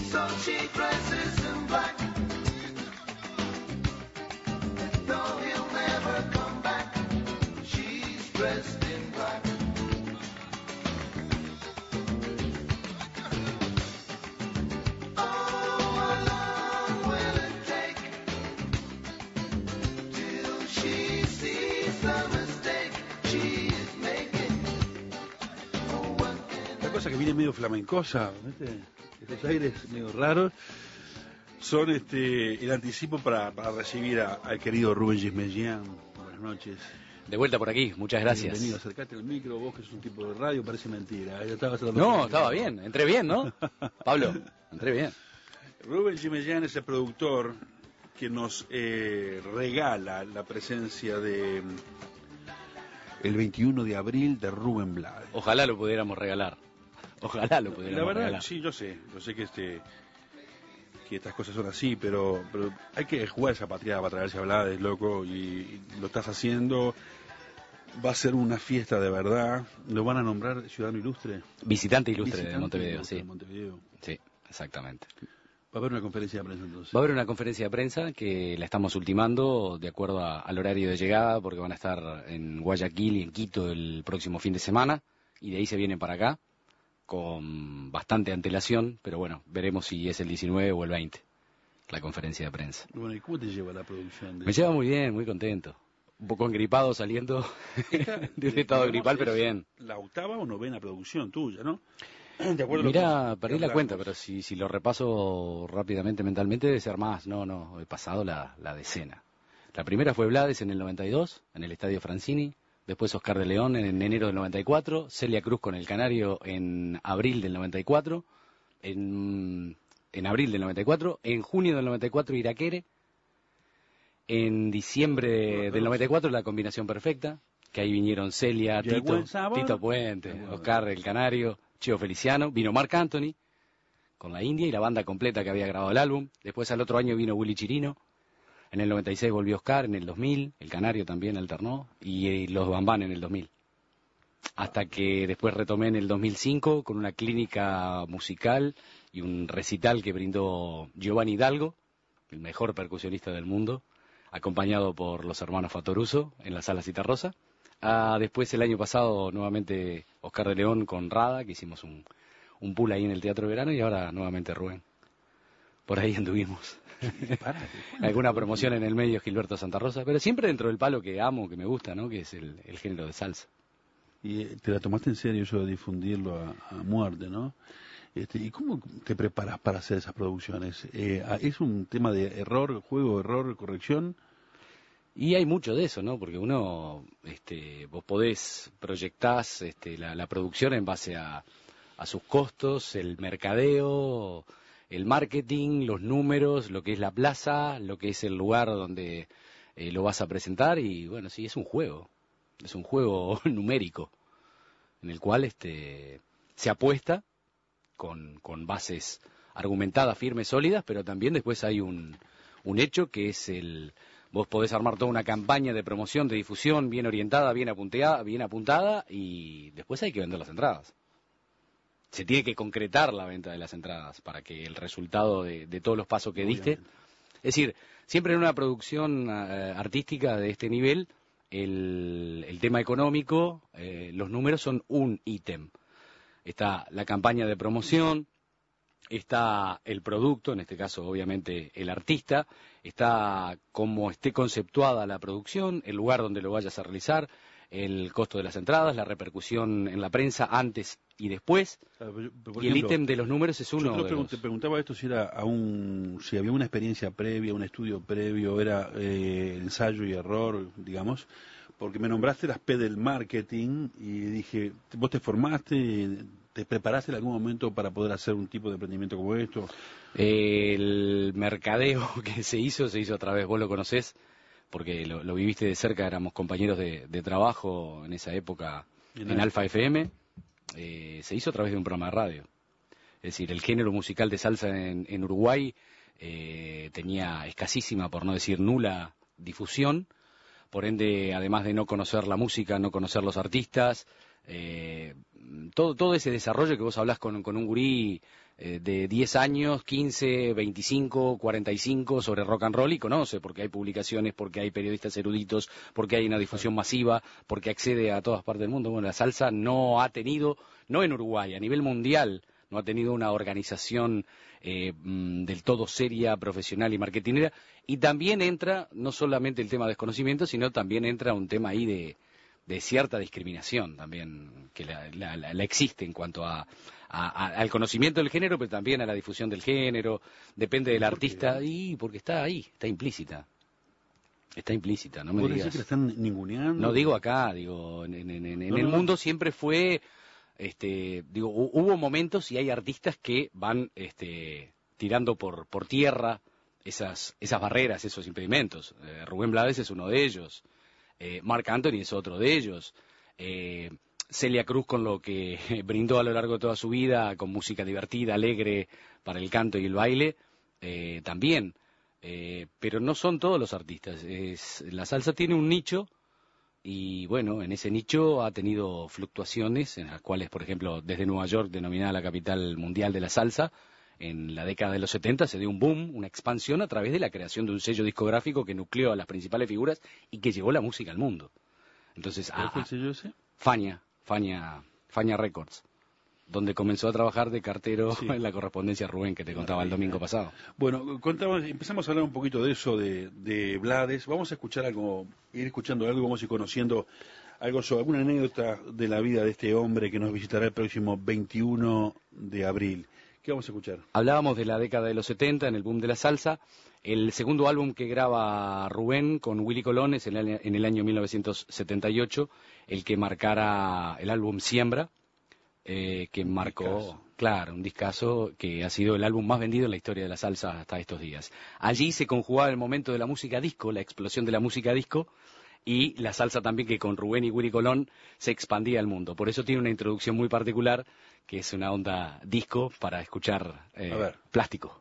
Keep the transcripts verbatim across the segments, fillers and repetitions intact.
So she dresses in black. Though he'll never come back, she's dressed in black. Cosa que viene medio flamencosa, ¿viste? Estos aires medio raros son este el anticipo para, para recibir a- al querido Rubén Gismellán. Buenas noches. De vuelta por aquí, muchas gracias. Bienvenido, acercate al micro, vos que sos un tipo de radio, parece mentira. Ya estabas hablando No, con- estaba bien, entré bien, ¿no? Pablo, entré bien. Rubén Gismellán es el productor que nos eh, regala la presencia de mm, el veintiuno de abril de Rubén Blades. Ojalá lo pudiéramos regalar. Ojalá lo La pudiéramos verdad, regalar. sí, yo sé, yo sé que este que estas cosas son así, pero pero hay que jugar esa patriada para traerse a Blades, loco, y, y lo estás haciendo. Va a ser una fiesta de verdad. Lo van a nombrar ciudadano ilustre. Visitante ilustre Visitante de Montevideo, ilustre sí. de Montevideo. Sí, exactamente. Va a haber una conferencia de prensa entonces. Va a haber una conferencia de prensa que la estamos ultimando de acuerdo a- al horario de llegada, porque van a estar en Guayaquil y en Quito el próximo fin de semana, y de ahí se vienen para acá con bastante antelación, pero bueno, veremos si es el diecinueve o el veinte, la conferencia de prensa. Bueno, ¿y cómo te lleva la producción? De Me lleva muy bien, muy contento. Un poco engripado saliendo Esta, de un estado digamos, gripal, pero es bien. La octava o novena producción tuya, ¿no? De acuerdo a lo Mirá, que perdí la hablamos. cuenta, pero si, si lo repaso rápidamente mentalmente debe ser más. No, no, he pasado la, la decena. La primera fue Blades en el noventa y dos, en el Estadio Francini. Después Oscar de León en enero del noventa y cuatro. Celia Cruz con el Canario en abril del noventa y cuatro. En, en abril del noventa y cuatro. En junio del noventa y cuatro Iraquere. En diciembre del noventa y cuatro La Combinación Perfecta, que ahí vinieron Celia, Llegó Tito, el sábado. Tito Puente, Llegó. Oscar el Canario, Cheo Feliciano, vino Marc Anthony con la India y la banda completa que había grabado el álbum. Después al otro año vino Willy Chirino, en el noventa y seis volvió Oscar, en el dos mil, el Canario también alternó, y eh, los Bambán en el dos mil. Hasta que después retomé en el dos mil cinco con una clínica musical y un recital que brindó Giovanni Hidalgo, el mejor percusionista del mundo, acompañado por los hermanos Fatoruso en la Sala Citarrosa. Ah, después el año pasado nuevamente Oscar de León con Rada, que hicimos un, un pool ahí en el Teatro Verano, y ahora nuevamente Rubén. Por ahí anduvimos. Alguna promoción en el medio Gilberto Santa Rosa, pero siempre dentro del palo que amo, que me gusta, ¿no? Que es el, el género de salsa. Y eh, te la tomaste en serio eso de difundirlo a, a muerte, ¿no? Este, ¿y cómo te preparas para hacer esas producciones? Eh, ¿Es un tema de error, juego, error, corrección? Y hay mucho de eso, ¿no? Porque uno, este, vos podés proyectar este, la, la producción en base a, a sus costos, el mercadeo, el marketing, los números, lo que es la plaza, lo que es el lugar donde eh, lo vas a presentar, y bueno, sí, es un juego, es un juego numérico en el cual este, se apuesta con, con bases argumentadas, firmes, sólidas, pero también después hay un, un hecho que es el... Vos podés armar toda una campaña de promoción, de difusión, bien orientada, bien apuntada, bien apuntada, y después hay que vender las entradas. Se tiene que concretar la venta de las entradas para que el resultado de, de todos los pasos que diste... Obviamente. Es decir, siempre en una producción eh, artística de este nivel, el, el tema económico, eh, los números son un ítem. Está la campaña de promoción, está el producto, en este caso obviamente el artista, está cómo esté conceptuada la producción, el lugar donde lo vayas a realizar, el costo de las entradas, la repercusión en la prensa antes y después, Claro, pero yo- pero, por y el ejemplo, ítem de los números es yo uno te, lo de pregun- los... te preguntaba esto si era a un, si había una experiencia previa, un estudio previo, era eh, ensayo y error, digamos, porque me nombraste las P del marketing y dije, vos te formaste, te preparaste en algún momento para poder hacer un tipo de emprendimiento como esto. El mercadeo que se hizo, se hizo a través, vos lo conocés, porque lo, lo viviste de cerca, éramos compañeros de, de trabajo en esa época En en, Alfa. Alfa F M, eh, se hizo a través de un programa de radio. Es decir, el género musical de salsa en, en Uruguay eh, tenía escasísima, por no decir nula, difusión. Por ende, además de no conocer la música, no conocer los artistas, eh, todo, todo ese desarrollo que vos hablás con, con un gurí eh, de diez años, quince, veinticinco, cuarenta y cinco sobre rock and roll y conoce, porque hay publicaciones, porque hay periodistas eruditos, porque hay una difusión masiva, porque accede a todas partes del mundo. Bueno, la salsa no ha tenido, no en Uruguay, a nivel mundial, no ha tenido una organización eh, del todo seria, profesional y marketinera, y también entra no solamente el tema de desconocimiento, sino también entra un tema ahí de, de cierta discriminación también, que la, la, la existe en cuanto a, a, a, al conocimiento del género, pero también a la difusión del género, depende del artista, y porque está ahí, está implícita. Está implícita, no me ¿Vos digas. decís que la están ninguneando? No digo acá, digo, en, en, en, en no, el no, mundo no. siempre fue... Este, digo, hubo momentos y hay artistas que van este, tirando por, por tierra esas, esas barreras, esos impedimentos. Eh, Rubén Blades es uno de ellos, eh, Marc Anthony es otro de ellos, eh, Celia Cruz con lo que brindó a lo largo de toda su vida, con música divertida, alegre para el canto y el baile, eh, también. Eh, pero no son todos los artistas. Es, la salsa tiene un nicho. Y bueno, en ese nicho ha tenido fluctuaciones, en las cuales, por ejemplo, desde Nueva York, denominada la capital mundial de la salsa, en la década de los setenta se dio un boom, una expansión a través de la creación de un sello discográfico que nucleó a las principales figuras y que llevó la música al mundo. Entonces, ¿Cuál a, fue el sello ese? Fania, Fania, Fania Records, donde comenzó a trabajar de cartero Sí. en la correspondencia Rubén que te contaba el domingo pasado. Bueno, contamos, empezamos a hablar un poquito de eso, de, de Blades. Vamos a escuchar algo, ir escuchando algo, vamos a ir conociendo algo sobre alguna anécdota de la vida de este hombre que nos visitará el próximo veintiuno de abril. ¿Qué vamos a escuchar? Hablábamos de la década de los setenta, en el boom de la salsa. El segundo álbum que graba Rubén con Willy Colón es en el, en el año mil novecientos setenta y ocho, el que marcara el álbum Siembra. Eh, que marcó, discazo. claro, un discazo que ha sido el álbum más vendido en la historia de la salsa hasta estos días. Allí se conjugaba el momento de la música disco, la explosión de la música disco, y la salsa también, que con Rubén y Willy Colón se expandía al mundo. Por eso tiene una introducción muy particular, que es una onda disco para escuchar eh, A ver. Plástico.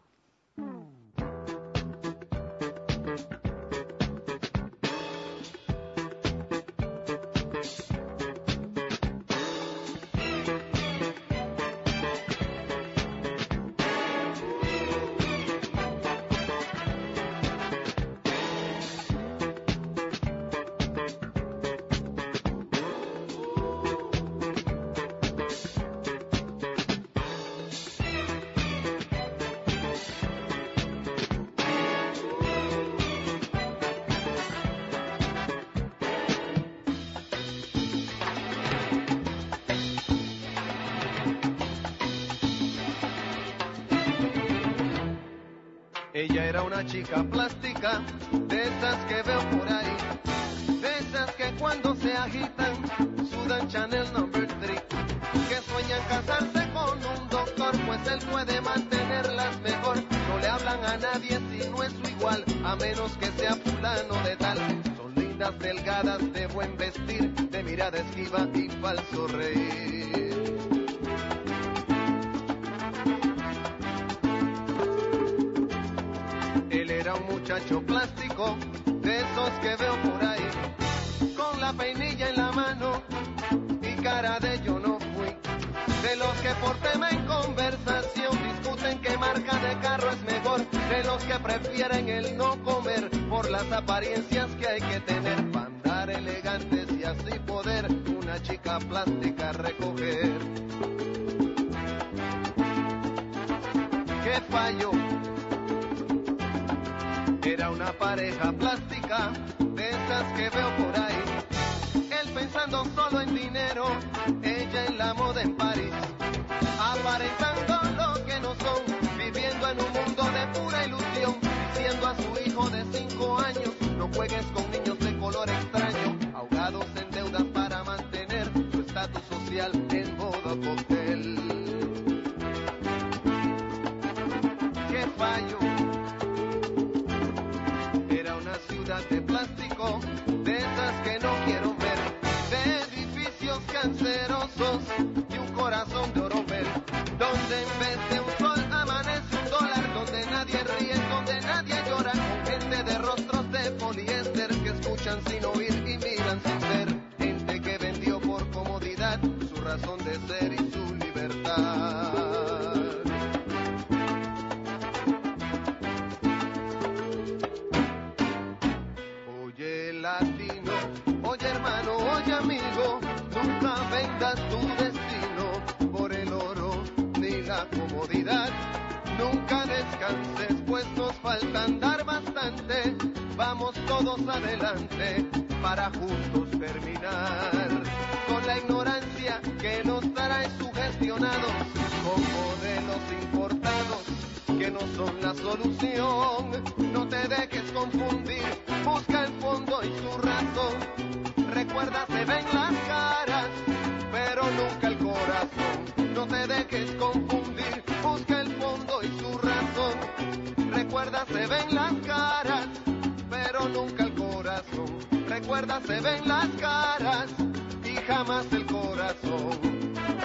Ella era una chica plástica, de esas que veo por ahí, de esas que cuando se agitan, sudan Chanel number three, que sueñan casarse con un doctor, pues él puede mantenerlas mejor. No le hablan a nadie si no es su igual, a menos que sea fulano de tal. Son lindas, delgadas, de buen vestir, de mirada esquiva y falso reír. Era un muchacho plástico, de esos que veo por ahí, con la peinilla en la mano y cara de yo no fui, de los que por tema en conversación discuten qué marca de carro es mejor, de los que prefieren el no comer por las apariencias que hay que tener para andar elegantes y así poder una chica plástica recoger. ¿Qué falló? Era una pareja plástica, de esas que veo por ahí. Él pensando solo en dinero, ella en la moda en París. Aparentando lo que no son, viviendo en un mundo de pura ilusión. Diciendo a su hijo de cinco años, no juegues con niños de color extraño. Ahogados en deudas para mantener su estatus social en modo cóctel. ¿Qué fallo? De plástico, de esas que no quiero ver, de edificios cancerosos y un corazón de oropel, donde en vez de un sol amanece un dólar, donde nadie ríe, donde nadie llora, con gente de rostros de poliéster que escuchan sin oír y miran sin ver, gente que vendió por comodidad razón de ser y su libertad. Oye latino, oye hermano, oye amigo, nunca vendas tu destino por el oro ni la comodidad. Nunca descanses, pues nos falta andar bastante. Vamos todos adelante para juntos terminar con la ignorancia que nos trae sugestionados con modelos importados que no son la solución. No te dejes confundir, busca el fondo y su razón. Recuerda, se ven las caras, pero nunca el corazón. No te dejes confundir, busca el fondo y su razón. Recuerda, se ven las caras, pero nunca el corazón. Recuerda, se ven las caras y jamás el corazón.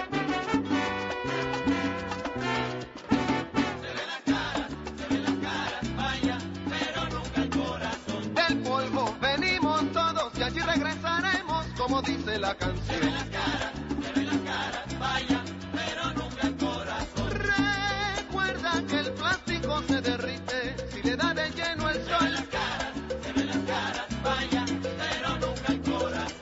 Y regresaremos, como dice la canción. Se ven las caras, se ven las caras, vaya, pero nunca el corazón. Recuerda que el plástico se derrite si le da de lleno el sol. Se ven las caras, se ven las caras, vaya, pero nunca el corazón.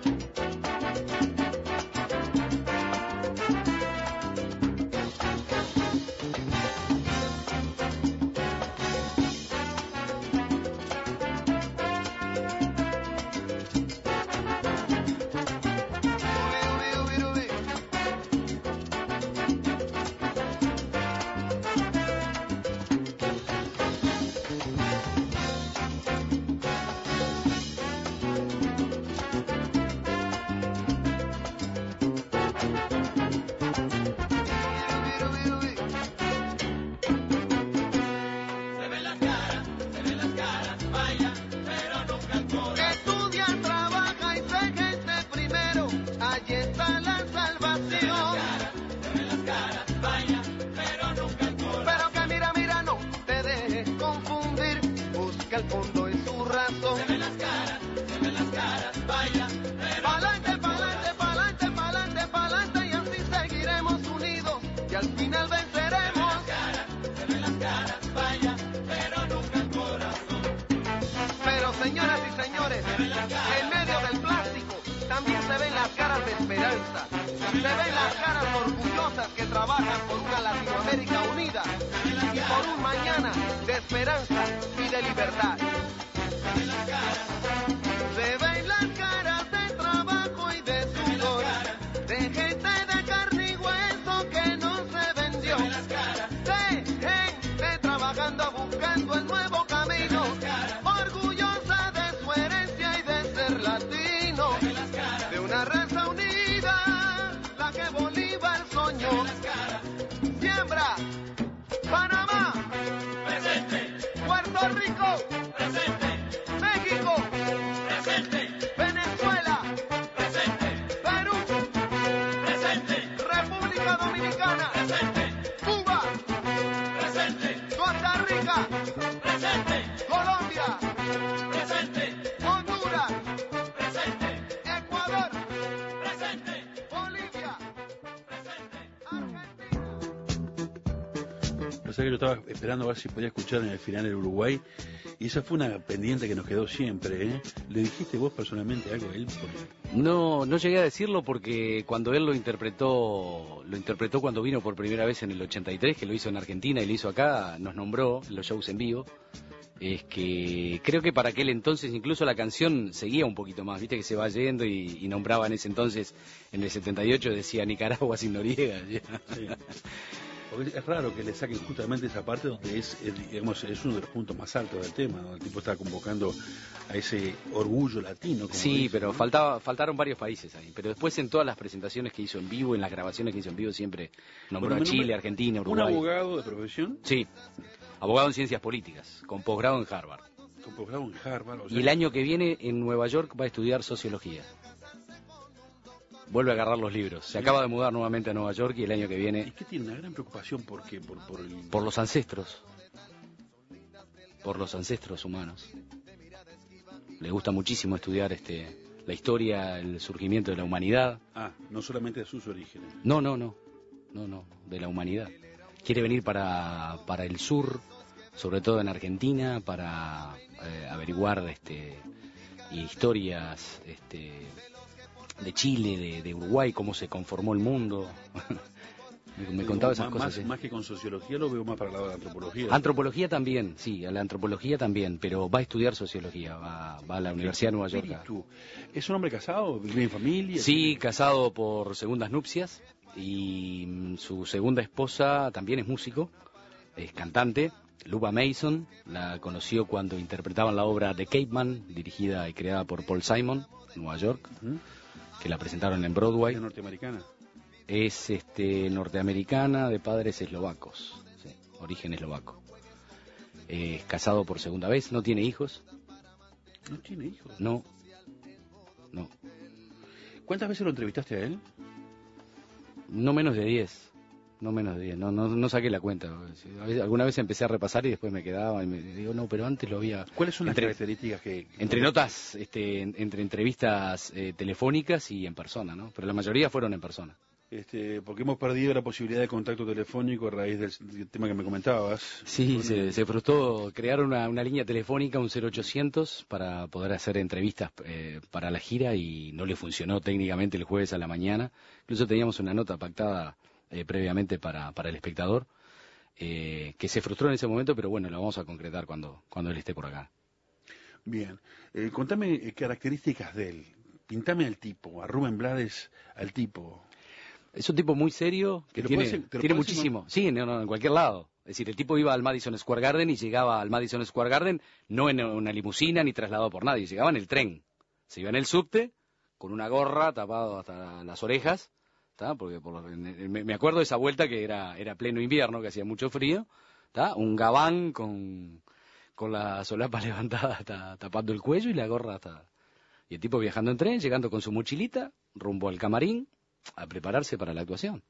O sea que yo estaba esperando a ver si podía escuchar en el final el Uruguay, y esa fue una pendiente que nos quedó siempre, ¿eh? ¿Le dijiste vos personalmente algo a él? Porque... No, no llegué a decirlo porque cuando él lo interpretó, lo interpretó cuando vino por primera vez en el ochenta y tres, que lo hizo en Argentina y lo hizo acá, nos nombró en los shows en vivo. Es que creo que para aquel entonces incluso la canción seguía un poquito más, viste que se va yendo y, y nombraba en ese entonces, en el setenta y ocho decía Nicaragua sin Noriega. Sí. Porque es raro que le saquen justamente esa parte donde es, es, digamos, es uno de los puntos más altos del tema, donde el tipo está convocando a ese orgullo latino. Como sí, dice, pero ¿no? faltaba, faltaron varios países ahí. Pero después en todas las presentaciones que hizo en vivo, en las grabaciones que hizo en vivo, siempre nombró Bueno, a Chile, nombré, Argentina, Uruguay. ¿Un abogado de profesión? Sí, abogado en ciencias políticas, con posgrado en Harvard. Con posgrado en Harvard. O sea, y el año que viene en Nueva York va a estudiar sociología. Vuelve a agarrar los libros. Se acaba de mudar nuevamente a Nueva York y el año que viene... Es que tiene una gran preocupación porque por, por, el... por los ancestros. Por los ancestros humanos. Le gusta muchísimo estudiar este la historia, el surgimiento de la humanidad. Ah, no solamente de sus orígenes. No, no, no, no, no, de la humanidad. Quiere venir para, para el sur, sobre todo en Argentina, para eh, averiguar este, historias este, de Chile, de, de Uruguay, cómo se conformó el mundo. me, me contaba esas más, cosas. Más, ¿sí? más que con sociología lo veo más para el lado de la antropología. Antropología también, sí, a la antropología también, pero va a estudiar sociología, va, va a la Universidad de Nueva York. Espíritu. ¿Es un hombre casado? ¿Vive en familia? Sí, casado por segundas nupcias, y mm, su segunda esposa también es músico, es cantante, Luba Mason. La conoció cuando interpretaban la obra The Caveman, dirigida y creada por Paul Simon, en Nueva York, uh-huh. que la presentaron en Broadway. ¿Es norteamericana? Es este, norteamericana, de padres eslovacos, sí, origen eslovaco. Es eh, casado por segunda vez, no tiene hijos. ¿No tiene hijos? No, no. ¿Cuántas veces lo entrevistaste a él? No menos de diez. No menos de diez, no, no, no saqué la cuenta. Alguna vez empecé a repasar y después me quedaba y me digo, no, pero antes lo había... ¿Cuáles son las entre, características que...? Entre notas, este, entre entrevistas eh, telefónicas y en persona, ¿no? Pero la mayoría fueron en persona. Este, porque hemos perdido la posibilidad de contacto telefónico a raíz del, del tema que me comentabas. Sí, bueno, se, se frustró crear una, una línea telefónica, un cero ochocientos, para poder hacer entrevistas eh, para la gira, y no le funcionó técnicamente el jueves a la mañana. Incluso teníamos una nota pactada Eh, previamente para, para el espectador, eh, que se frustró en ese momento, pero bueno, lo vamos a concretar cuando, cuando él esté por acá. Bien, eh, contame eh, características de él, pintame al tipo, a Rubén Blades, al tipo. Es un tipo muy serio, que tiene, puedes, tiene muchísimo, sí, no, no, en cualquier lado. Es decir, el tipo iba al Madison Square Garden y llegaba al Madison Square Garden no en una limusina ni trasladado por nadie, llegaba en el tren, se iba en el subte, con una gorra tapado hasta las orejas, ¿tá? Porque por lo, me, me acuerdo de esa vuelta que era, era pleno invierno, que hacía mucho frío, ¿tá? Un gabán con, con la solapa levantada hasta, tapando el cuello y la gorra hasta... Y el tipo viajando en tren, llegando con su mochilita, rumbo al camarín, a prepararse para la actuación.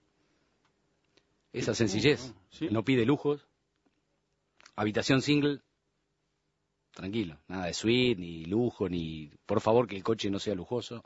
Esa sencillez, ¿sí? No pide lujos, habitación single, tranquilo, nada de suite, ni lujo, ni por favor que el coche no sea lujoso.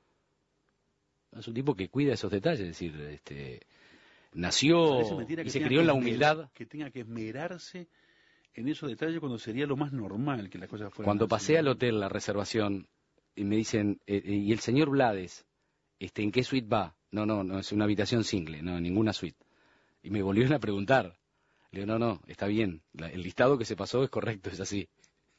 Es un tipo que cuida esos detalles, es decir, este, nació y se crió en la humildad. Que tenga que esmerarse en esos detalles cuando sería lo más normal que las cosas fueran. Cuando pasé al hotel, la reservación, y me dicen, eh, eh, ¿y el señor Blades, este, en qué suite va? No, no, no, es una habitación single, no, ninguna suite. Y me volvieron a preguntar. Le digo, no, no, está bien, la, el listado que se pasó es correcto, es así.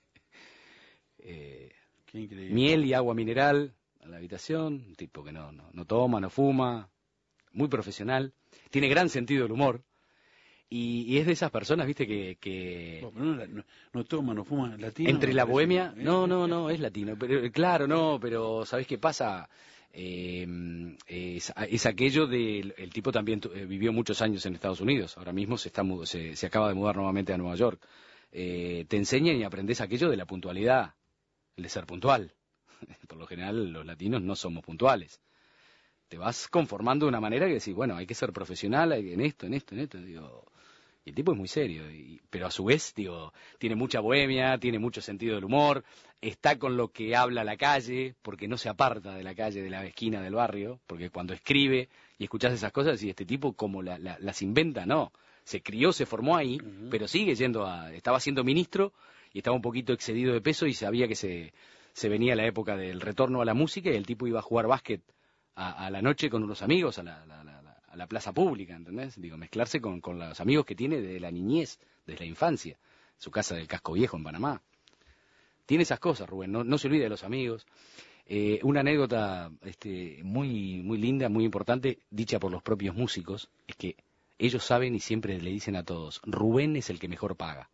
Eh, qué increíble. Miel y agua mineral a la habitación, un tipo que no, no, no toma, no fuma, muy profesional, tiene gran sentido del humor, y, y es de esas personas, viste, que... que... No, no, no, no toma, no fuma, latino. Entre la bohemia, ¿eh? no, no, no, es latino, pero claro, no, pero ¿sabés qué pasa? Eh, es, es aquello del el tipo también tu, eh, vivió muchos años en Estados Unidos, ahora mismo se, está, se, se acaba de mudar nuevamente a Nueva York. Eh, te enseñan y aprendes aquello de la puntualidad, el de ser puntual. Por lo general los latinos no somos puntuales. Te vas conformando de una manera que decís, bueno, hay que ser profesional hay, en esto, en esto, en esto. Digo, y el tipo es muy serio, y, pero a su vez, digo, tiene mucha bohemia, tiene mucho sentido del humor, está con lo que habla la calle, porque no se aparta de la calle, de la esquina del barrio, porque cuando escribe y escuchás esas cosas, decís, este tipo como la, la, las inventa, no. Se crió, se formó ahí, uh-huh. pero sigue yendo a... Estaba siendo ministro y estaba un poquito excedido de peso y sabía que se... se venía la época del retorno a la música y el tipo iba a jugar básquet a, a la noche con unos amigos a la, la, la, a la plaza pública, ¿entendés? Digo, mezclarse con, con los amigos que tiene desde la niñez, desde la infancia, su casa del Casco Viejo en Panamá. Tiene esas cosas, Rubén, no, no se olvide de los amigos. Eh, una anécdota este, muy, muy linda, muy importante, dicha por los propios músicos, es que ellos saben y siempre le dicen a todos, Rubén es el que mejor paga.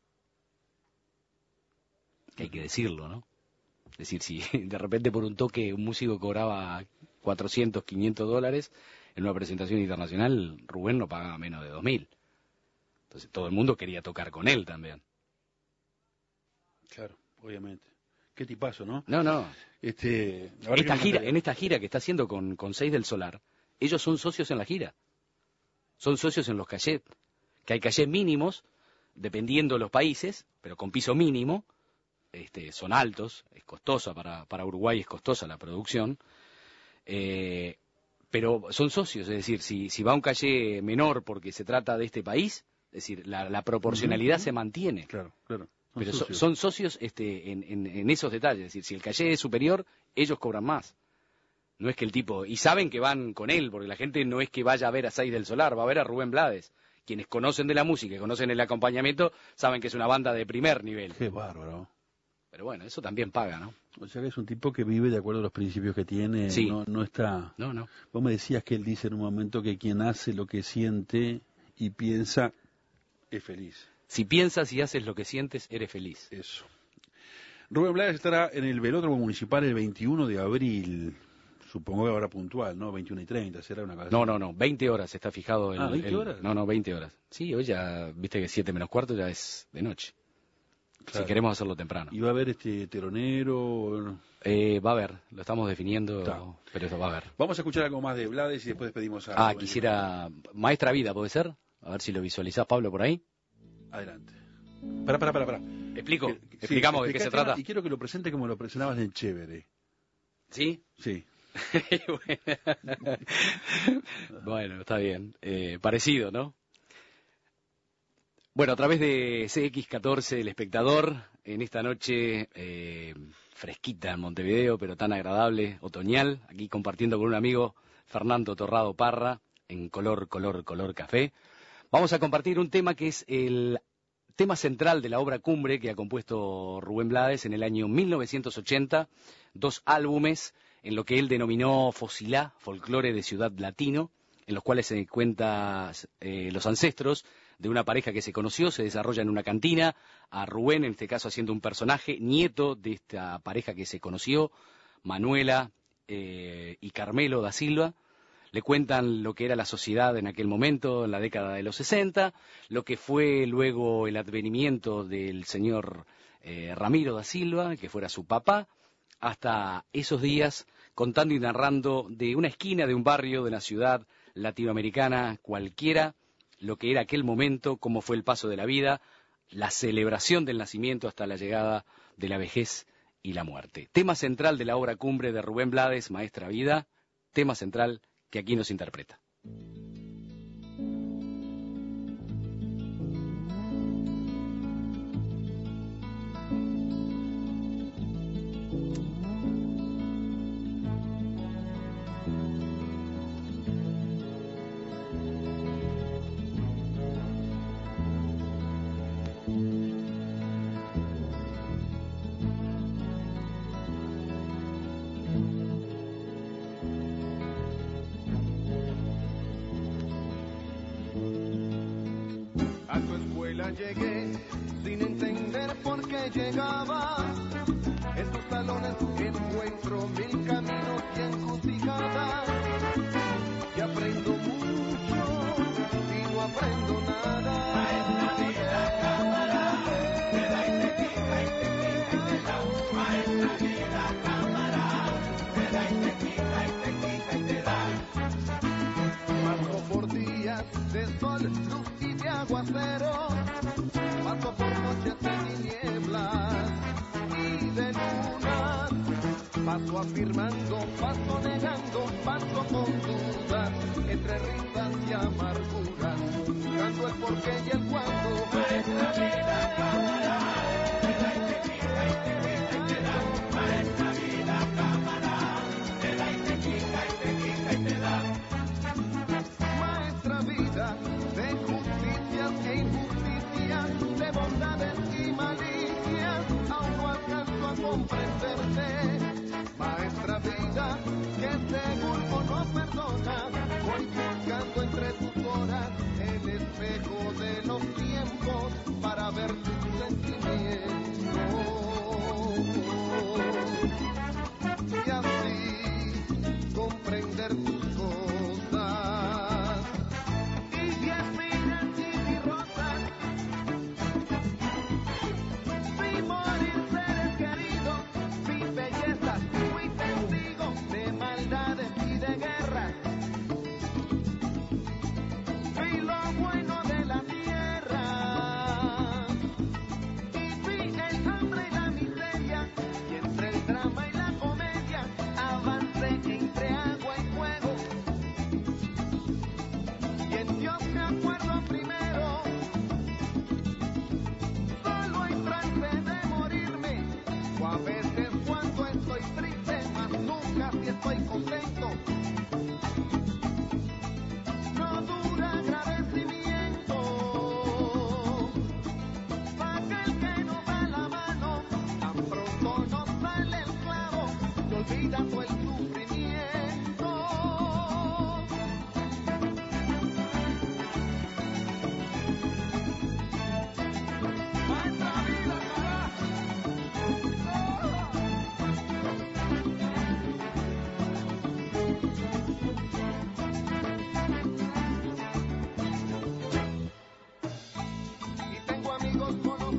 Que hay que decirlo, ¿no? Es decir, si de repente por un toque un músico cobraba cuatrocientos, quinientos dólares en una presentación internacional, Rubén no pagaba menos de dos mil. Entonces todo el mundo quería tocar con él también. Claro, obviamente. Qué tipazo, ¿no? No, no. Este, esta gira, en esta gira que está haciendo con, con Seis del Solar, ellos son socios en la gira. Son socios en los cachets. Que hay cachets mínimos, dependiendo de los países, pero con piso mínimo. este, son altos, es costosa, para, para Uruguay es costosa la producción, eh, pero son socios, es decir, si, si va a un calle menor porque se trata de este país, es decir, la, la proporcionalidad uh-huh. se mantiene. Claro, claro. Son pero socios. So, son socios este, en, en, en esos detalles, es decir, si el calle es superior, ellos cobran más. No es que el tipo, y saben que van con él, porque la gente no es que vaya a ver a Seis del Solar, va a ver a Rubén Blades. Quienes conocen de la música y conocen el acompañamiento, saben que es una banda de primer nivel. Qué bárbaro. Pero bueno, eso también paga, ¿no? O sea que es un tipo que vive de acuerdo a los principios que tiene, sí. no, no está... No, no. Vos me decías que él dice en un momento que quien hace lo que siente y piensa es feliz. Si piensas y haces lo que sientes, eres feliz. Eso. Rubén Blades estará en el Velódromo Municipal el veintiuno de abril. Supongo que ahora puntual, ¿no? veintiuno y treinta, será una cosa. No, no, no, veinte horas está fijado el... Ah, ¿veinte el, horas? No, no, veinte horas. Sí, hoy ya, viste que siete menos cuarto ya es de noche. Claro. Si queremos hacerlo temprano. ¿Y va a haber este teronero? Eh, va a haber, lo estamos definiendo, Está. pero eso va a haber. Vamos a escuchar algo más de Blades y después despedimos a... Ah, Rubén. quisiera... Maestra Vida, ¿puede ser? A ver si lo visualizás, Pablo, por ahí. Adelante. Pará, pará, pará. pará. Explico, Que- sí, explicamos de qué se explicá el tema trata. Y quiero que lo presente como lo presentabas en Chévere. ¿Sí? Sí. Bueno, está bien. Eh, parecido, ¿no? Bueno, a través de C X catorce, El Espectador, en esta noche eh, fresquita en Montevideo, pero tan agradable, otoñal, aquí compartiendo con un amigo, Fernando Torrado Parra, en color, color, color café. Vamos a compartir un tema que es el tema central de la obra Cumbre que ha compuesto Rubén Blades en el año mil novecientos ochenta, dos álbumes en lo que él denominó Fosilá, folclore de Ciudad Latino, en los cuales se cuenta eh, los ancestros de una pareja que se conoció, se desarrolla en una cantina, a Rubén, en este caso haciendo un personaje, nieto de esta pareja que se conoció, Manuela eh, y Carmelo da Silva. Le cuentan lo que era la sociedad en aquel momento, en la década de los sesenta, lo que fue luego el advenimiento del señor eh, Ramiro da Silva, que fuera su papá, hasta esos días, contando y narrando de una esquina de un barrio de la ciudad latinoamericana cualquiera, lo que era aquel momento, cómo fue el paso de la vida, la celebración del nacimiento hasta la llegada de la vejez y la muerte. Tema central de la obra Cumbre de Rubén Blades, Maestra Vida, tema central que aquí nos interpreta. Llegué sin entender por qué llegaba. En tus salones encuentro mil caminos y encrucijadas. Y aprendo mucho y no aprendo nada. Maestra vida, cámara, te da y te quita y te quita y te da. Maestra vida, cámara, te da y te quita y te quita y te da. Paso por días de sol, luz y de aguacero. Paso por noches de tinieblas y de lunas. Paso afirmando, paso negando, paso con dudas, entre risas y amarguras, buscando el porqué y el cuándo. Maestra vida, cámara, te da y te quita y te quita y te da. Maestra vida, cámara, te da y te quita y te quita y te da. Maestra vida, de justicias e injusticias, de bondades y malicias, aún no alcanzo a comprenderte. Maestra vida, que seguro no perdona, voy buscando entre tus horas el espejo de los tiempos para ver tus sentimientos. Y así comprender tus cosas. Y diez minas y mi rosas. Vi morir seres queridos, vi belleza, fui testigo de maldades y de guerras. Vi lo bueno de la tierra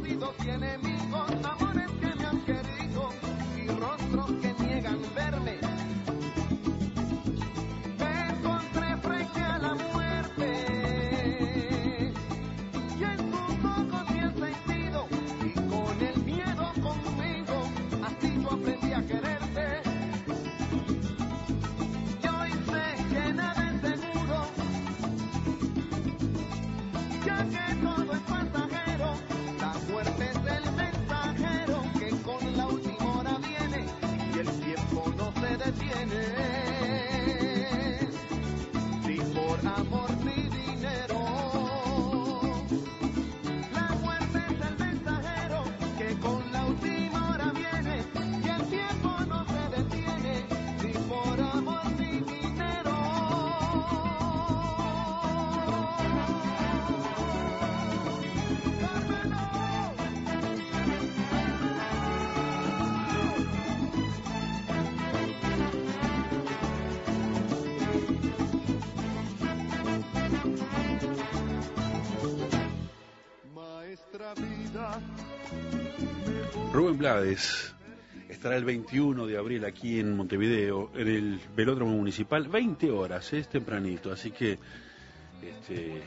conocidos y enemigos, amores que me han querido y rostros que niegan verme. Me encontré frente a la muerte y en tus ojos vi el sentido y con el miedo conmigo, así yo aprendí a quererte. Y hoy sé que nada es seguro, ya que todo es pasajero. La muerte es el mensajero que con la última hora viene y el tiempo no se detiene. Ni por amor ni dinero. La muerte es el mensajero que con la última hora viene y el tiempo no se detiene. Ni por amor ni dinero. Maestra vida, Rubén Blades estará el veintiuno de abril aquí en Montevideo, en el Velódromo Municipal, veinte horas, es tempranito, así que este,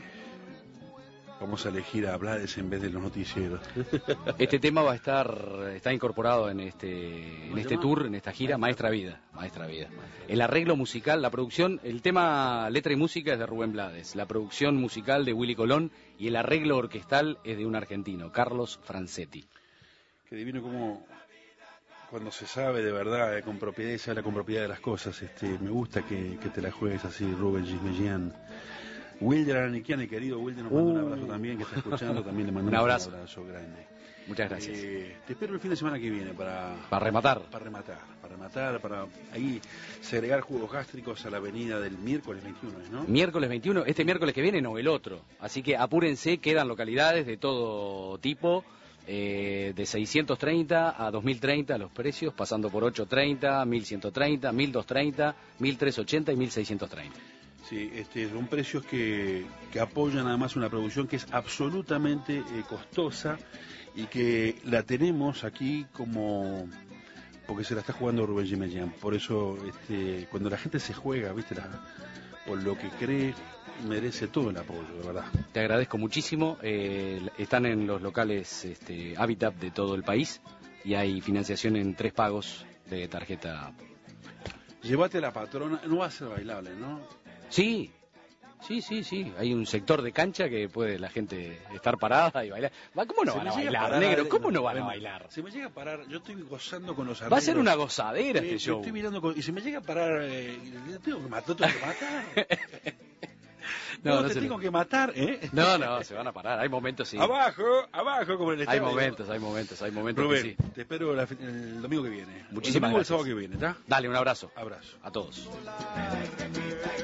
vamos a elegir a Blades en vez de los noticieros. Este tema va a estar, está incorporado en este, en este tour, en esta gira, Maestra Vida, Maestra Vida. El arreglo musical, la producción, el tema letra y música es de Rubén Blades, la producción musical de Willy Colón y el arreglo orquestal es de un argentino, Carlos Francetti. Qué divino como cuando se sabe de verdad, eh, con propiedad y se habla con propiedad de las cosas. Este, me gusta que, que te la juegues así, Rubén Gismegian. Wilder Araniquian, el querido Wilder, nos manda uh. un abrazo también, que está escuchando, también le mandamos un abrazo, un abrazo grande. Muchas gracias. Eh, te espero el fin de semana que viene para... Para rematar. Para rematar, para rematar, para ahí segregar jugos gástricos a la avenida del miércoles veintiuno, ¿no? Miércoles veintiuno, este miércoles que viene no, el otro. Así que apúrense, quedan localidades de todo tipo, eh, de seiscientos treinta a dos mil treinta los precios, pasando por ochocientos treinta, mil ciento treinta, mil doscientos treinta, mil trescientos ochenta y mil seiscientos treinta. Sí, este, son precios que, que apoyan además una producción que es absolutamente eh, costosa y que la tenemos aquí como porque se la está jugando Rubén Gismegian. Por eso este, cuando la gente se juega, viste, la, por lo que cree, merece todo el apoyo, de verdad. Te agradezco muchísimo. Eh, están en los locales este, Habitat de todo el país y hay financiación en tres pagos de tarjeta. Llévate a la patrona, no va a ser bailable, ¿no? Sí, sí, sí, sí. Hay un sector de cancha que puede la gente estar parada y bailar. ¿Cómo no se van a bailar, parar, negro? ¿Cómo no van bueno, a bailar? Se me llega a parar, yo estoy gozando con los arreglos. Va a ser una gozadera eh, este show. Estoy mirando con, y se me llega a parar, eh, tengo que matar, tengo que matar. No, no, no te tengo le... que matar, ¿eh? No, no, se van a parar. Hay momentos, sí. Abajo, abajo, como en el estadio. Hay momentos, hay momentos, hay momentos. Rubén, que sí. Te espero la, el domingo que viene. Muchísimas el domingo gracias. El sábado que viene, ¿está? Dale, un abrazo. Abrazo. A todos.